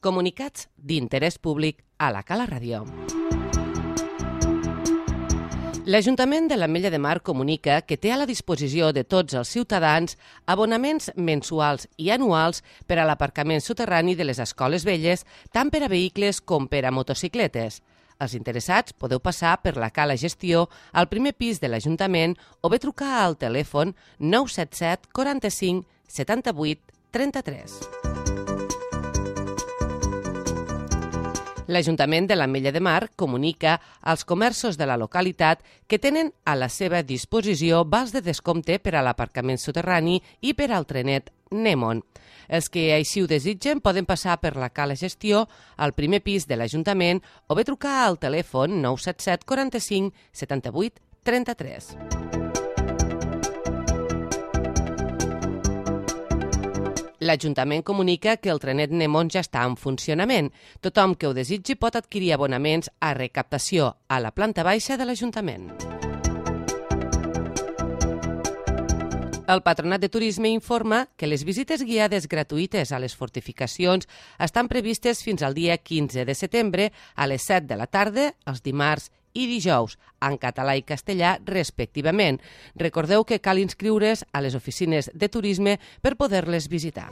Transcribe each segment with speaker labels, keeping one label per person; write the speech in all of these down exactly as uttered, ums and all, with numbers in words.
Speaker 1: Comunicats d'interès públic a la Cala Ràdio. L'Ajuntament de l'Ametlla de Mar comunica que té a la disposició de tots els ciutadans abonaments mensuals i anuals per a l'aparcament soterrani de les escoles velles, tant per a vehicles com per a motocicletes. Els interessats podeu passar per la Cala Gestió al primer pis de l'Ajuntament o bé trucar al telèfon nou set set quaranta-cinc setanta-vuit trenta-tres. L'Ajuntament de l'Ametlla de Mar comunica als comerços de la localitat que tenen a la seva disposició vals de descompte per a l'aparcament soterrani i per al trenet Nemon. Els que així ho desitgen poden passar per la Cala Gestió al primer pis de l'Ajuntament o bé trucar al telèfon nou set set quaranta-cinc setanta-vuit trenta-tres. L'Ajuntament comunica que el trenet Nemon ja està en funcionament. Tothom que ho desitgi pot adquirir abonaments a recaptació a la planta baixa de l'Ajuntament. El Patronat de Turisme informa que les visites guiades gratuïtes a les fortificacions estan previstes fins al dia quinze de setembre a les set de la tarda, els dimarts i dijous, en català i castellà respectivament. Recordeu que cal inscriure's a les oficines de turisme per poder-les visitar.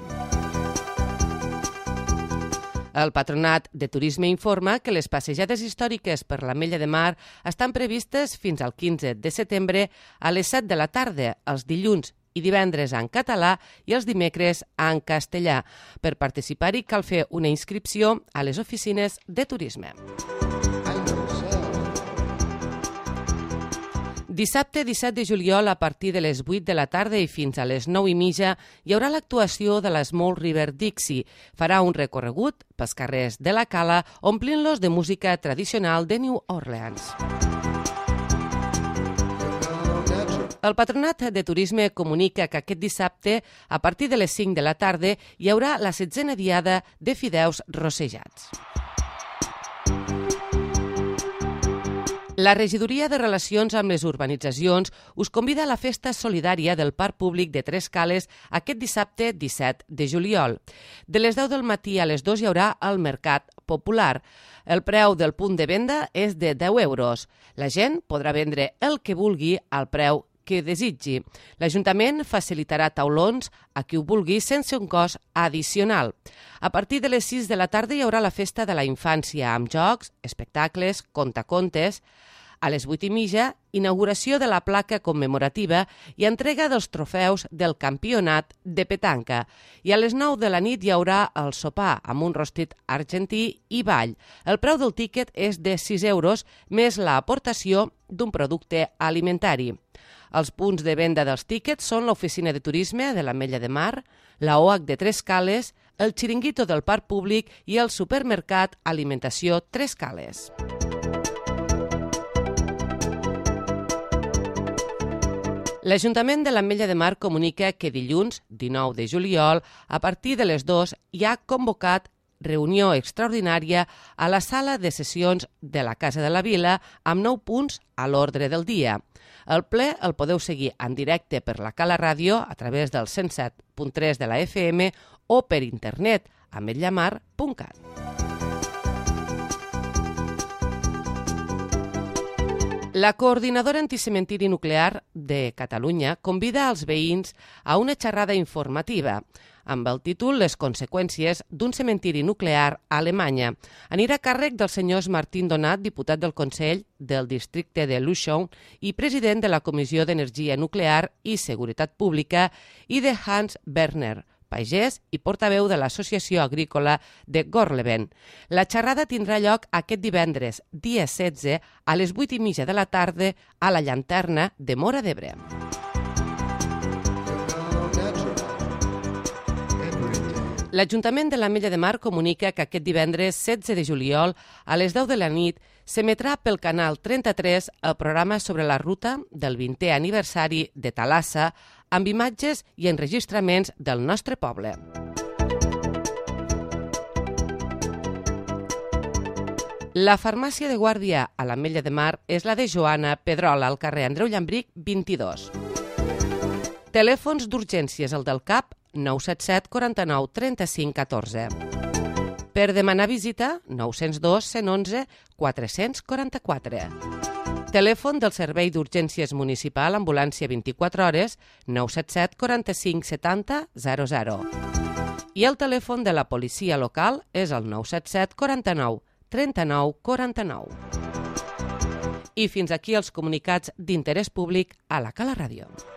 Speaker 1: El Patronat de Turisme informa que les passejades històriques per l'Ametlla de Mar estan previstes fins al quinze de setembre a les set de la tarda, els dilluns i divendres en català i els dimecres en castellà. Per participar-hi cal fer una inscripció a les oficines de turisme. Dissabte disset de juliol, a partir de les vuit de la tarda i fins a les nou i mitja, hi haurà l'actuació de la Small River Dixie. Farà un recorregut pels carrers de la Cala, omplint-los de música tradicional de New Orleans. El Patronat de Turisme comunica que aquest dissabte, a partir de les cinc de la tarda, hi haurà la setzena diada de fideus rossejats. La Regidoria de Relacions amb les Urbanitzacions us convida a la festa solidària del Parc Públic de Tres Cales aquest dissabte disset de juliol. De les deu del matí a les dues hi haurà el Mercat Popular. El preu del punt de venda és de deu euros. La gent podrà vendre el que vulgui al preu que desitgi. L'Ajuntament facilitarà taulons a qui ho vulgui sense un cost addicional. A partir de les sis de la tarda hi haurà la festa de la infància amb jocs, espectacles, contacontes. A les vuit i mitja, inauguració de la placa commemorativa i entrega dels trofeus del campionat de petanca. I a les nou de la nit hi haurà el sopar amb un rostit argentí i ball. El preu del tíquet és de sis euros més l'aportació d'un producte alimentari. Els punts de venda dels tíquets són l'Oficina de Turisme de l'Ametlla de Mar, la O H de Tres Cales, el Xiringuito del Parc Públic i el supermercat Alimentació Tres Cales. L'Ajuntament de l'Ametlla de Mar comunica que dilluns, dinou de juliol, a partir de les dues, hi ha convocat reunió extraordinària a la sala de sessions de la Casa de la Vila amb nou punts a l'ordre del dia. El ple el podeu seguir en directe per la Cala Ràdio a través del cent set punt tres de la F M o per internet a ametlla mar punt cat. La Coordinadora Anticementiri Nuclear de Catalunya convida als veïns a una xerrada informativa amb el títol Les conseqüències d'un cementiri nuclear a Alemanya. Anirà a càrrec del senyor Martín Donat, diputat del Consell del districte de Luschau i president de la Comissió d'Energia Nuclear i Seguretat Pública, i de Hans Werner, pagès i portaveu de l'Associació Agrícola de Gorleben. La xerrada tindrà lloc aquest divendres, dia setze, a les vuit i mitja de la tarda a la Llanterna de Móra d'Ebre. L'Ajuntament de l'Ametlla de Mar comunica que aquest divendres setze de juliol a les deu de la nit s'emetrà pel canal trenta-tres el programa sobre la ruta del vintè aniversari de Talassa amb imatges i enregistraments del nostre poble. La farmàcia de guàrdia a l'Ametlla de Mar és la de Joana Pedrola, al carrer Andreu Llambric, vint-i-dos. Telèfons d'urgències, el del C A P, nou set set quaranta-nou trenta-cinc catorze. Per demanar visita, nou zero dos, cent onze, quatre cents quaranta-quatre. Telèfon del Servei d'Urgències Municipal Ambulància vint-i-quatre hores, nou set set, quaranta-cinc, setanta, zero zero. I el telèfon de la policia local és el nou set set, quaranta-nou, trenta-nou, quaranta-nou. I fins aquí els comunicats d'interès públic a la Cala Ràdio.